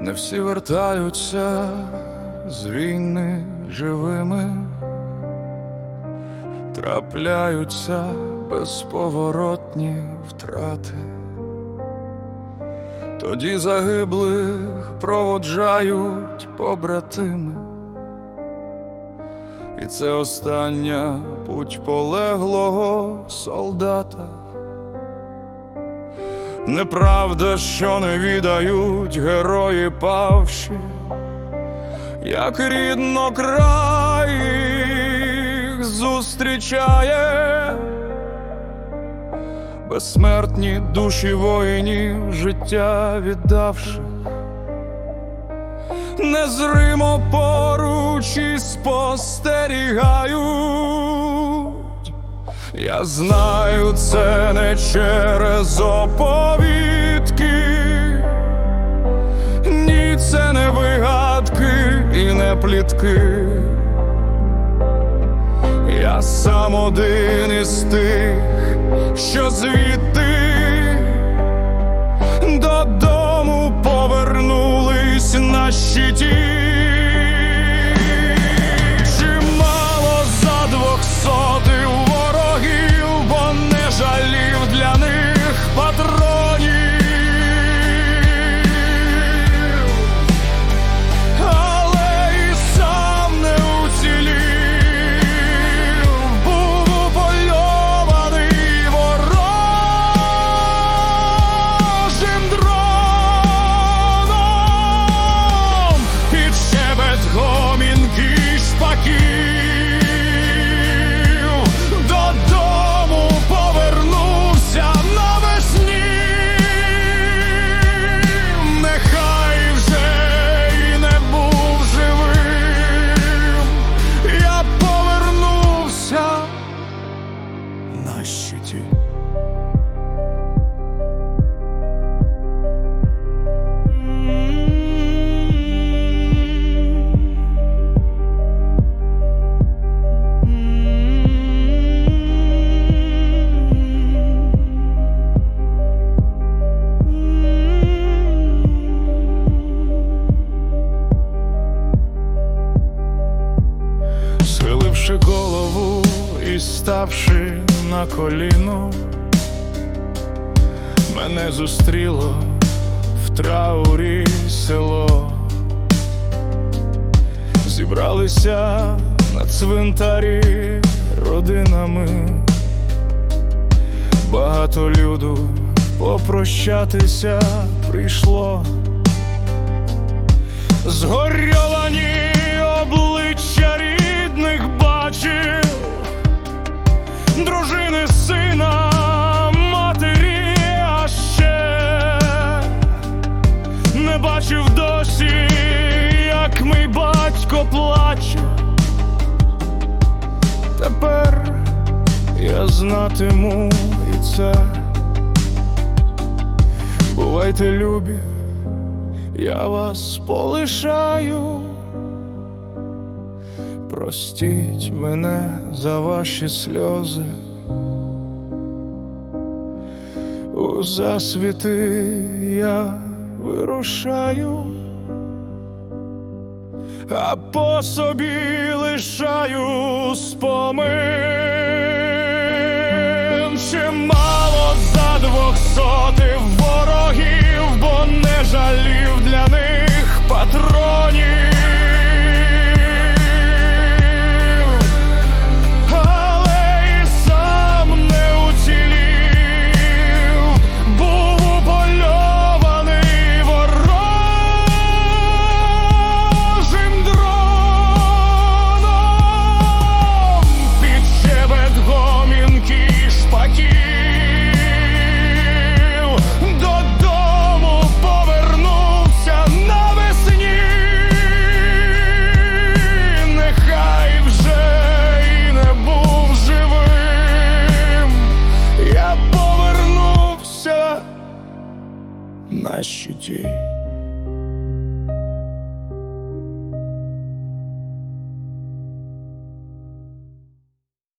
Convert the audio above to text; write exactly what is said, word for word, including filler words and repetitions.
Не всі вертаються з війни живими, трапляються безповоротні втрати. Тоді загиблих проводжають побратими, і це остання путь полеглого солдата. Неправда, що не відають герої павші, як рідно край їх зустрічає. Безсмертні душі воїнів, життя віддавши, незримо поруч і спостерігають. Я знаю, це не через оповідки, ні, це не вигадки і не плітки. Я сам один із тих, що звідти додому повернулись на щиті. Чимало за двохсотих ворогів, бо не жалів для них патронів. Але і сам не уцілів, був упольований ворожим дроном. Під шепет гомінки шпаків додому повернувся навесні. Нехай вже і не був живим, я повернувся на щиті. Схиливши голову і ставши на коліно, мене зустріло в траурі село. Зібралися на цвинтарі родинами, багато люду попрощатися прийшло. Згорьовані обличчя рідних бачив, дружини, сина, матері, а ще не бачив досі, як мій батько плаче. Тепер я знатиму і це. Бувайте любі, я вас полишаю. Простіть мене за ваші сльози. У засвіти я вирушаю, а по собі лишаю спомин. Чимало за двохсотих ворогів, бо не жалів для них патронів.